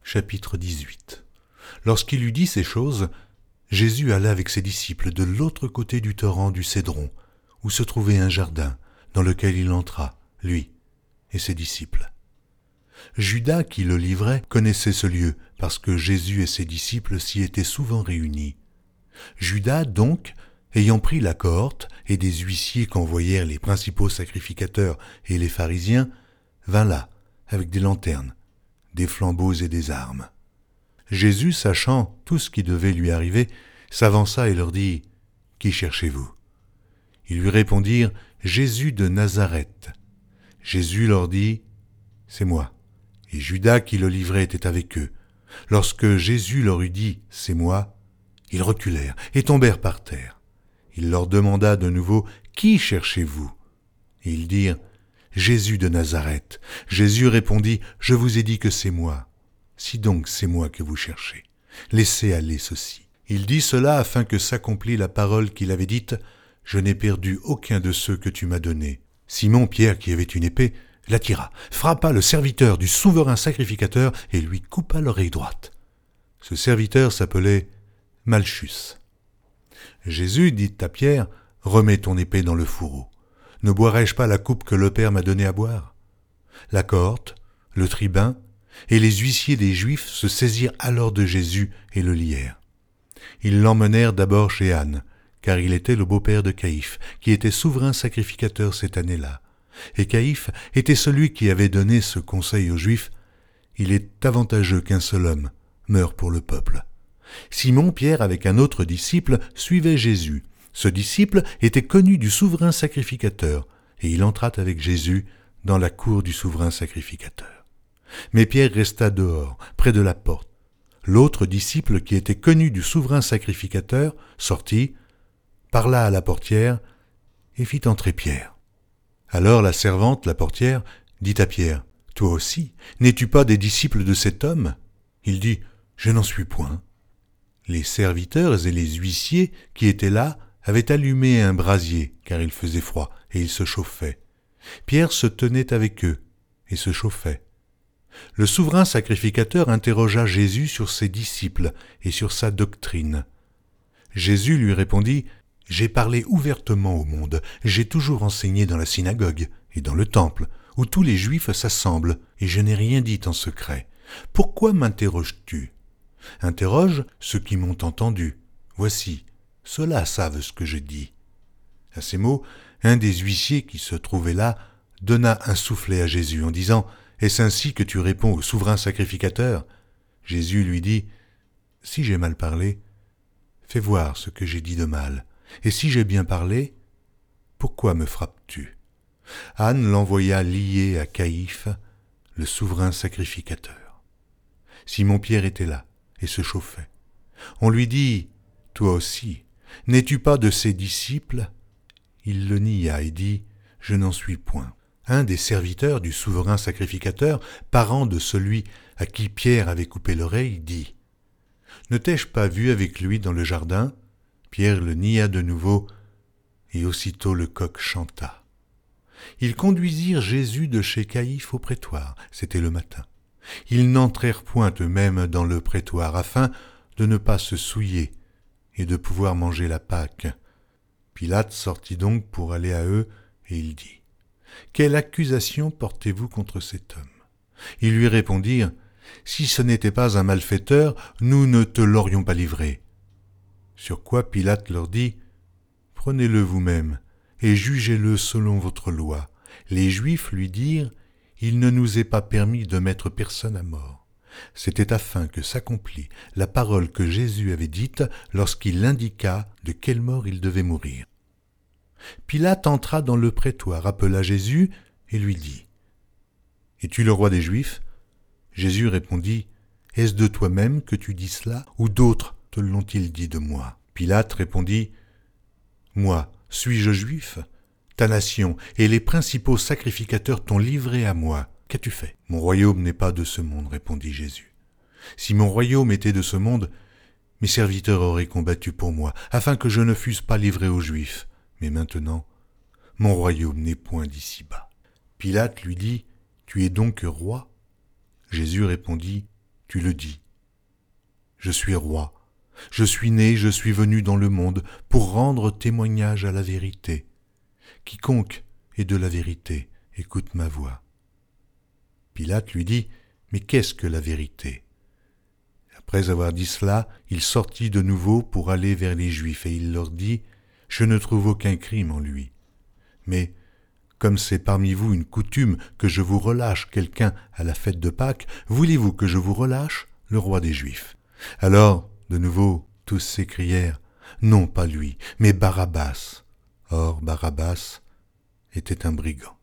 Chapitre 18. Lorsqu'il eut dit ces choses, Jésus alla avec ses disciples de l'autre côté du torrent du Cédron, où se trouvait un jardin, dans lequel il entra, lui et ses disciples. Judas, qui le livrait, connaissait ce lieu, parce que Jésus et ses disciples s'y étaient souvent réunis. Judas, donc, ayant pris la cohorte et des huissiers qu'envoyèrent les principaux sacrificateurs et les pharisiens, vint là, avec des lanternes, des flambeaux et des armes. Jésus, sachant tout ce qui devait lui arriver, s'avança et leur dit « Qui cherchez-vous » Ils lui répondirent « Jésus de Nazareth ». Jésus leur dit « C'est moi ». Et Judas qui le livrait était avec eux. Lorsque Jésus leur eut dit « C'est moi », ils reculèrent et tombèrent par terre. Il leur demanda de nouveau « Qui cherchez-vous » Et ils dirent « Jésus de Nazareth ». Jésus répondit « Je vous ai dit que c'est moi. Si donc c'est moi que vous cherchez, laissez aller ceci. » Il dit cela afin que s'accomplît la parole qu'il avait dite « Je n'ai perdu aucun de ceux que tu m'as donnés. » Simon Pierre, qui avait une épée, la tira, frappa le serviteur du souverain sacrificateur et lui coupa l'oreille droite. Ce serviteur s'appelait Malchus. Jésus dit à Pierre « Remets ton épée dans le fourreau. Ne boirai-je pas la coupe que le Père m'a donnée à boire ?» La cohorte, le tribun et les huissiers des Juifs se saisirent alors de Jésus et le lièrent. Ils l'emmenèrent d'abord chez Anne, car il était le beau-père de Caïphe, qui était souverain sacrificateur cette année-là. Et Caïphe était celui qui avait donné ce conseil aux Juifs « Il est avantageux qu'un seul homme meure pour le peuple. » Simon Pierre, avec un autre disciple, suivait Jésus. Ce disciple était connu du souverain sacrificateur, et il entra avec Jésus dans la cour du souverain sacrificateur. Mais Pierre resta dehors, près de la porte. L'autre disciple, qui était connu du souverain sacrificateur, sortit, parla à la portière et fit entrer Pierre. Alors la servante, la portière, dit à Pierre, « Toi aussi, n'es-tu pas des disciples de cet homme ?» Il dit, « Je n'en suis point. » Les serviteurs et les huissiers qui étaient là avaient allumé un brasier, car il faisait froid, et ils se chauffaient. Pierre se tenait avec eux et se chauffait. Le souverain sacrificateur interrogea Jésus sur ses disciples et sur sa doctrine. Jésus lui répondit « J'ai parlé ouvertement au monde, j'ai toujours enseigné dans la synagogue et dans le temple, où tous les Juifs s'assemblent, et je n'ai rien dit en secret. Pourquoi m'interroges-tu ? Interroge ceux qui m'ont entendu. Voici, ceux-là savent ce que je dis. » À ces mots, un des huissiers qui se trouvait là donna un soufflet à Jésus en disant « Est-ce ainsi que tu réponds au souverain sacrificateur ?» Jésus lui dit « Si j'ai mal parlé, fais voir ce que j'ai dit de mal. Et si j'ai bien parlé, pourquoi me frappes-tu » Anne l'envoya lié à Caïphe, le souverain sacrificateur. Simon-Pierre était là et se chauffait. On lui dit « Toi aussi, n'es-tu pas de ses disciples ?» Il le nia et dit « Je n'en suis point. » Un des serviteurs du souverain sacrificateur, parent de celui à qui Pierre avait coupé l'oreille, dit « Ne t'ai-je pas vu avec lui dans le jardin ?» Pierre le nia de nouveau, et aussitôt le coq chanta. Ils conduisirent Jésus de chez Caïphe au prétoire, c'était le matin. Ils n'entrèrent point eux-mêmes dans le prétoire, afin de ne pas se souiller et de pouvoir manger la Pâque. Pilate sortit donc pour aller à eux, et il dit « Quelle accusation portez-vous contre cet homme ?» Ils lui répondirent « Si ce n'était pas un malfaiteur, nous ne te l'aurions pas livré. » Sur quoi Pilate leur dit « Prenez-le vous-même et jugez-le selon votre loi. » Les Juifs lui dirent « Il ne nous est pas permis de mettre personne à mort. » C'était afin que s'accomplît la parole que Jésus avait dite lorsqu'il indiqua de quelle mort il devait mourir. Pilate entra dans le prétoire, appela Jésus et lui dit « Es-tu le roi des Juifs ?» Jésus répondit « Est-ce de toi-même que tu dis cela, ou d'autres te l'ont-ils dit de moi ?» Pilate répondit « Moi, suis-je juif ? Ta nation et les principaux sacrificateurs t'ont livré à moi. Qu'as-tu fait ? » « Mon royaume n'est pas de ce monde, répondit Jésus. Si mon royaume était de ce monde, mes serviteurs auraient combattu pour moi, afin que je ne fusse pas livré aux Juifs. Mais maintenant, mon royaume n'est point d'ici-bas. Pilate lui dit « Tu es donc roi ?» Jésus répondit tu le dis. Je suis roi, je suis né, je suis venu dans le monde pour rendre témoignage à la vérité. Quiconque est de la vérité, écoute ma voix. Pilate lui dit, mais qu'est-ce que la vérité ? Après avoir dit cela, il sortit de nouveau pour aller vers les Juifs et il leur dit, je ne trouve aucun crime en lui. Mais, comme c'est parmi vous une coutume que je vous relâche quelqu'un à la fête de Pâques, voulez-vous que je vous relâche le roi des Juifs ? Alors, de nouveau, tous s'écrièrent, non pas lui, mais Barabbas. Or, Barabbas était un brigand.